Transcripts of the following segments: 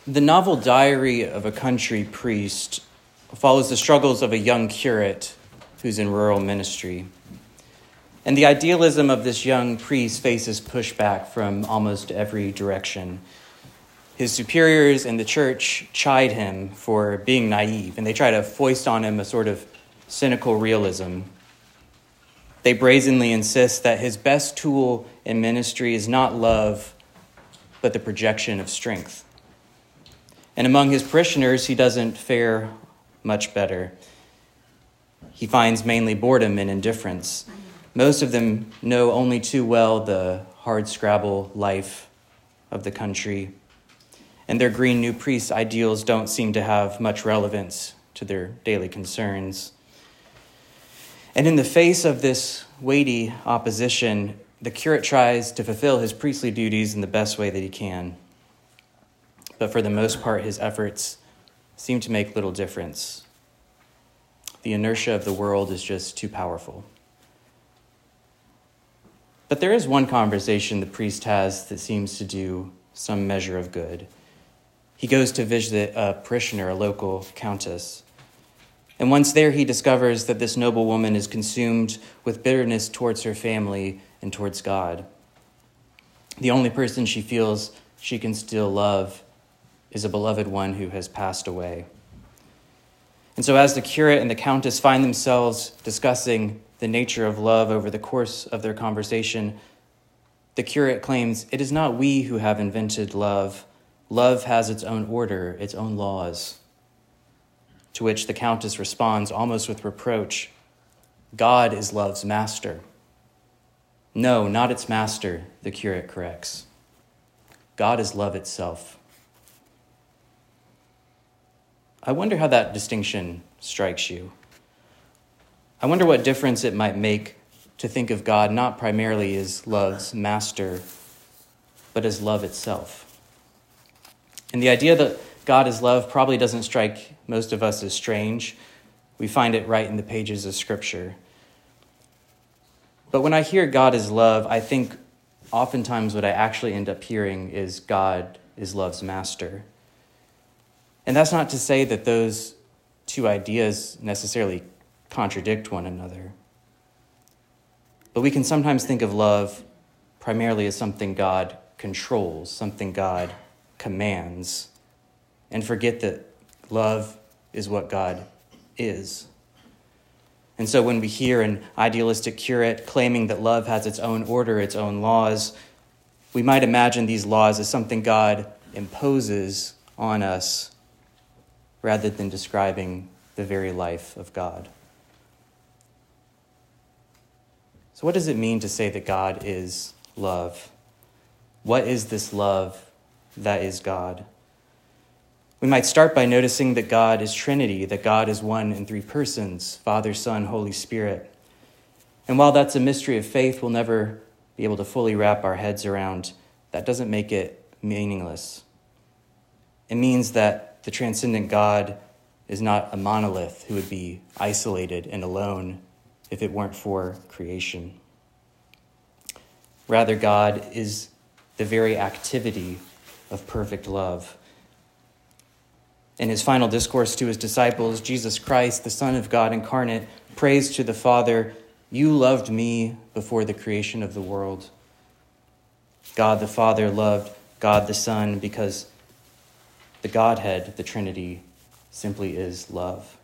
The novel Diary of a Country Priest follows the struggles of a young curate who's in rural ministry. And the idealism of this young priest faces pushback from almost every direction. His superiors in the church chide him for being naive, and they try to foist on him a sort of cynical realism. They brazenly insist that his best tool in ministry is not love, but the projection of strength. And among his parishioners, he doesn't fare much better. He finds mainly boredom and indifference. Most of them know only too well the hardscrabble life of the country, and their green new priest ideals don't seem to have much relevance to their daily concerns. And in the face of this weighty opposition, the curate tries to fulfill his priestly duties in the best way that he can. But for the most part, his efforts seem to make little difference. The inertia of the world is just too powerful. But there is one conversation the priest has that seems to do some measure of good. He goes to visit a parishioner, a local countess. And once there, he discovers that this noble woman is consumed with bitterness towards her family and towards God. The only person she feels she can still love is a beloved one who has passed away. And so as the curate and the countess find themselves discussing the nature of love over the course of their conversation, the curate claims, "It is not we who have invented love. Love has its own order, its own laws." To which the countess responds almost with reproach, "God is love's master." "No, not its master," the curate corrects. "God is love itself." I wonder how that distinction strikes you. I wonder what difference it might make to think of God not primarily as love's master, but as love itself. And the idea that God is love probably doesn't strike most of us as strange. We find it right in the pages of Scripture. But when I hear God is love, I think oftentimes what I actually end up hearing is God is love's master. And that's not to say that those two ideas necessarily contradict one another. But we can sometimes think of love primarily as something God controls, something God commands, and forget that love is what God is. And so when we hear an idealistic curate claiming that love has its own order, its own laws, we might imagine these laws as something God imposes on us rather than describing the very life of God. So what does it mean to say that God is love? What is this love that is God? We might start by noticing that God is Trinity, that God is one in three persons, Father, Son, Holy Spirit. And while that's a mystery of faith we'll never be able to fully wrap our heads around, that doesn't make it meaningless. It means that the transcendent God is not a monolith who would be isolated and alone if it weren't for creation. Rather, God is the very activity of perfect love. In his final discourse to his disciples, Jesus Christ, the Son of God incarnate, prays to the Father, "You loved me before the creation of the world." God the Father loved God the Son because the Godhead, the Trinity, simply is love.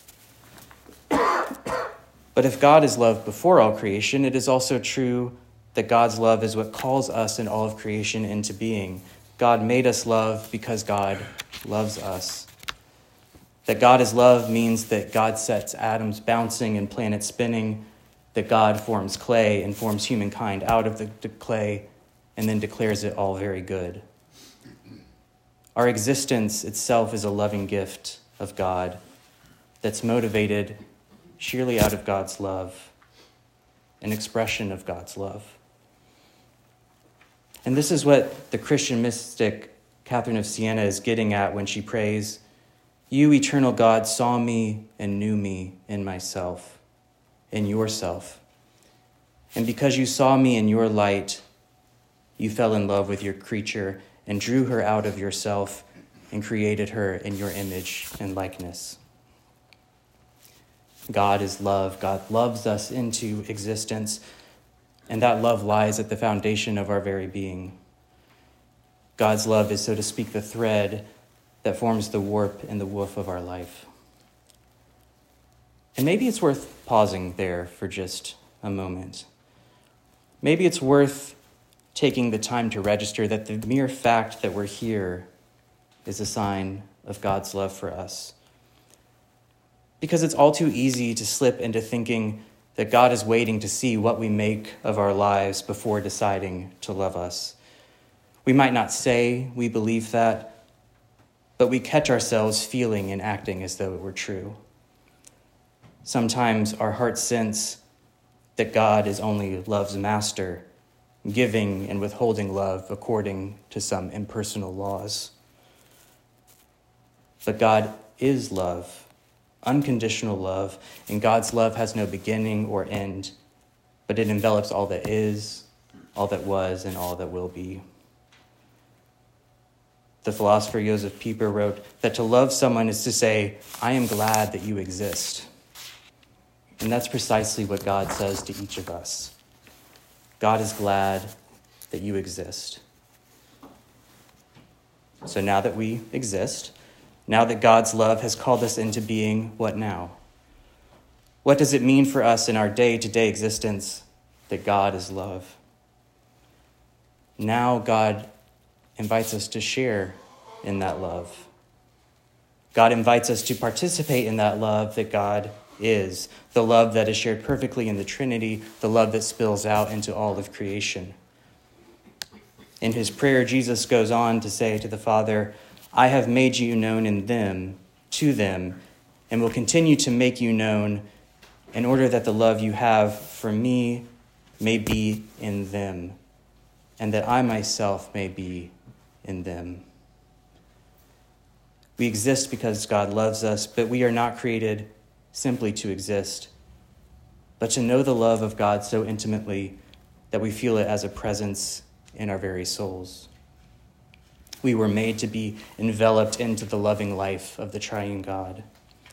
But if God is love before all creation, it is also true that God's love is what calls us and all of creation into being. God made us love because God loves us. That God is love means that God sets atoms bouncing and planets spinning, that God forms clay and forms humankind out of the clay and then declares it all very good. Our existence itself is a loving gift of God that's motivated sheerly out of God's love, an expression of God's love. And this is what the Christian mystic Catherine of Siena is getting at when she prays, "You, eternal God, saw me and knew me in myself, in yourself. And because you saw me in your light, you fell in love with your creature and drew her out of yourself and created her in your image and likeness. God is love. God loves us into existence, and that love lies at the foundation of our very being. God's love is, so to speak, the thread that forms the warp and the woof of our life. And maybe it's worth pausing there for just a moment. Maybe it's worth taking the time to register that the mere fact that we're here is a sign of God's love for us. Because it's all too easy to slip into thinking that God is waiting to see what we make of our lives before deciding to love us. We might not say we believe that, but we catch ourselves feeling and acting as though it were true. Sometimes our hearts sense that God is only love's master, giving and withholding love according to some impersonal laws. But God is love, unconditional love, and God's love has no beginning or end, but it envelops all that is, all that was, and all that will be. The philosopher Josef Pieper wrote that to love someone is to say, I am glad that you exist. And that's precisely what God says to each of us. God is glad that you exist. So now that we exist, now that God's love has called us into being, what now? What does it mean for us in our day-to-day existence that God is love? Now God invites us to share in that love. God invites us to participate in that love that God is, the love that is shared perfectly in the Trinity, the love that spills out into all of creation. In his prayer, Jesus goes on to say to the Father, I have made you known in them, to them, and will continue to make you known in order that the love you have for me may be in them, and that I myself may be in them. We exist because God loves us, but we are not created simply to exist, but to know the love of God so intimately that we feel it as a presence in our very souls. We were made to be enveloped into the loving life of the triune God.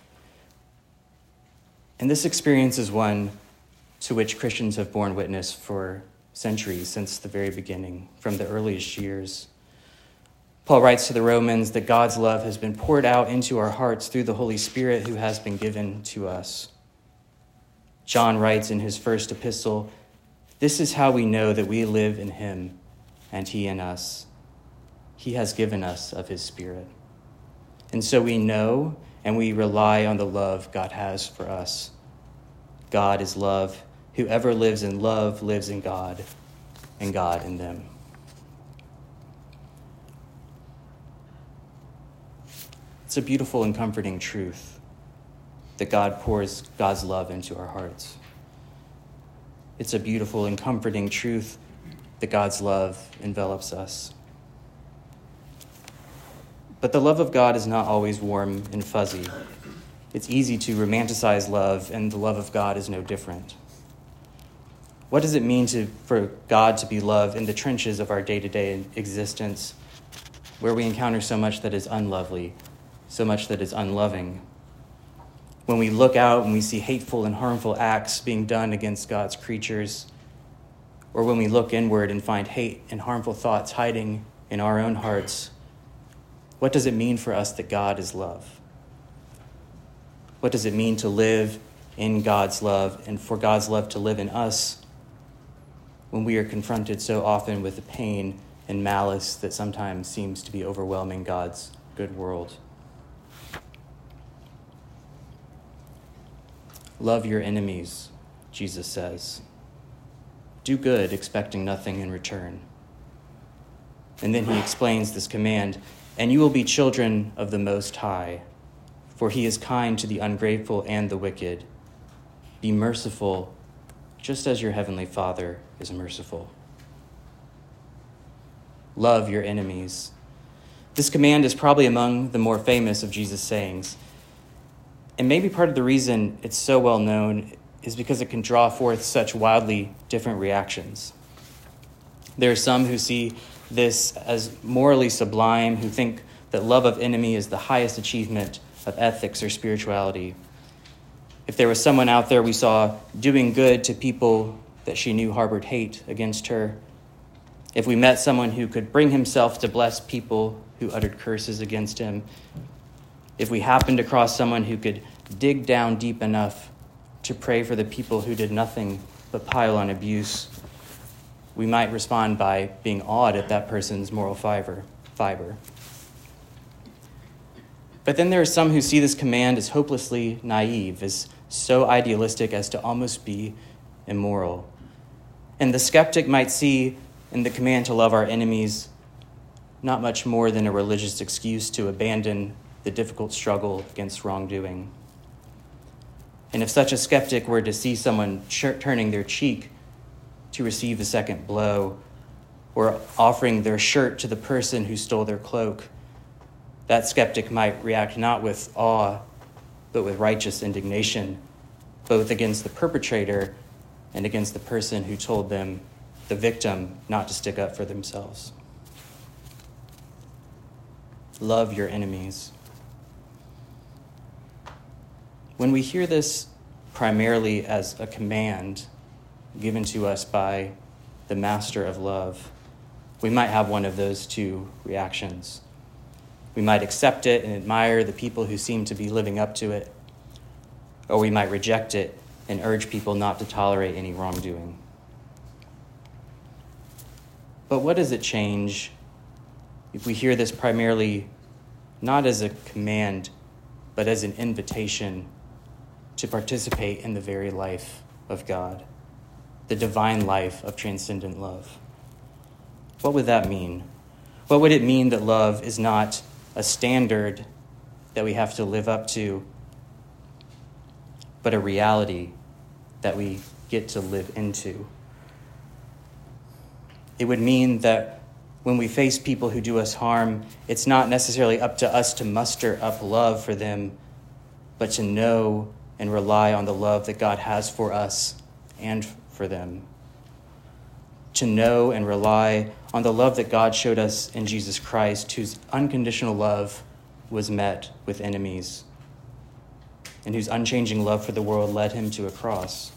And this experience is one to which Christians have borne witness for centuries, since the very beginning, from the earliest years. Paul writes to the Romans that God's love has been poured out into our hearts through the Holy Spirit who has been given to us. John writes in his first epistle, this is how we know that we live in him and he in us. He has given us of his Spirit. And so we know and we rely on the love God has for us. God is love. Whoever lives in love lives in God, and God in them. It's a beautiful and comforting truth that God pours God's love into our hearts. It's a beautiful and comforting truth that God's love envelops us. But the love of God is not always warm and fuzzy. It's easy to romanticize love, and the love of God is no different. What does it mean for God to be love in the trenches of our day-to-day existence, where we encounter so much that is unlovely, so much that is unloving? When we look out and we see hateful and harmful acts being done against God's creatures, or when we look inward and find hate and harmful thoughts hiding in our own hearts, what does it mean for us that God is love? What does it mean to live in God's love and for God's love to live in us when we are confronted so often with the pain and malice that sometimes seems to be overwhelming God's good world? Love your enemies, Jesus says. Do good, expecting nothing in return. And then he explains this command, and you will be children of the Most High, for he is kind to the ungrateful and the wicked. Be merciful, just as your heavenly Father is merciful. Love your enemies. This command is probably among the more famous of Jesus' sayings. And maybe part of the reason it's so well known is because it can draw forth such wildly different reactions. There are some who see this as morally sublime, who think that love of enemy is the highest achievement of ethics or spirituality. If there was someone out there we saw doing good to people that she knew harbored hate against her, if we met someone who could bring himself to bless people who uttered curses against him, if we happened across someone who could dig down deep enough to pray for the people who did nothing but pile on abuse, we might respond by being awed at that person's moral fiber. But then there are some who see this command as hopelessly naive, as so idealistic as to almost be immoral. And the skeptic might see in the command to love our enemies not much more than a religious excuse to abandon the difficult struggle against wrongdoing. And if such a skeptic were to see someone turning their cheek to receive a second blow, or offering their shirt to the person who stole their cloak, that skeptic might react not with awe, but with righteous indignation, both against the perpetrator and against the person who told them, the victim, not to stick up for themselves. Love your enemies. When we hear this primarily as a command given to us by the master of love, we might have one of those two reactions. We might accept it and admire the people who seem to be living up to it, or we might reject it and urge people not to tolerate any wrongdoing. But what does it change if we hear this primarily not as a command, but as an invitation to participate in the very life of God, the divine life of transcendent love? What would that mean? What would it mean that love is not a standard that we have to live up to, but a reality that we get to live into? It would mean that when we face people who do us harm, it's not necessarily up to us to muster up love for them, but to know and rely on the love that God has for us and for them. To know and rely on the love that God showed us in Jesus Christ, whose unconditional love was met with enemies, and whose unchanging love for the world led him to a cross.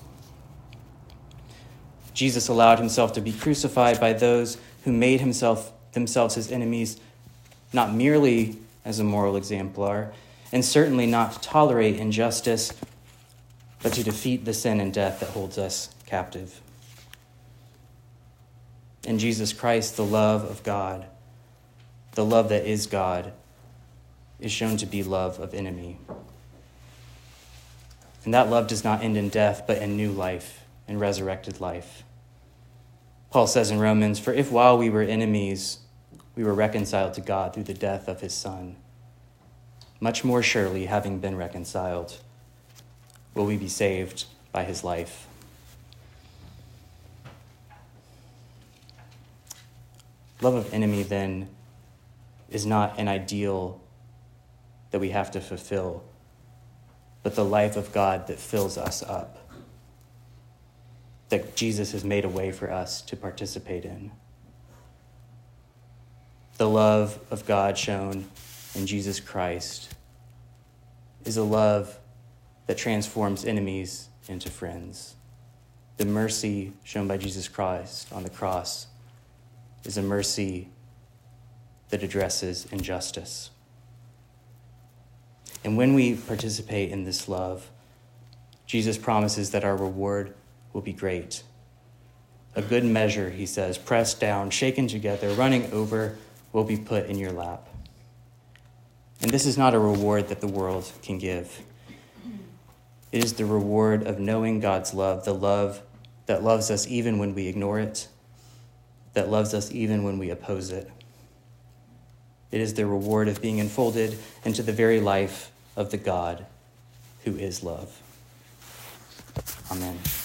Jesus allowed himself to be crucified by those who made themselves his enemies, not merely as a moral exemplar, and certainly not to tolerate injustice, but to defeat the sin and death that holds us captive. In Jesus Christ, the love of God, the love that is God, is shown to be love of enemy. And that love does not end in death, but in new life, in resurrected life. Paul says in Romans, "For if while we were enemies, we were reconciled to God through the death of his Son, much more surely, having been reconciled, will we be saved by his life." Love of enemy, then, is not an ideal that we have to fulfill, but the life of God that fills us up, that Jesus has made a way for us to participate in. The love of God shown in Jesus Christ is a love that transforms enemies into friends. The mercy shown by Jesus Christ on the cross is a mercy that addresses injustice. And when we participate in this love, Jesus promises that our reward will be great. A good measure, he says, pressed down, shaken together, running over, will be put in your lap. And this is not a reward that the world can give. It is the reward of knowing God's love, the love that loves us even when we ignore it, that loves us even when we oppose it. It is the reward of being enfolded into the very life of the God who is love. Amen.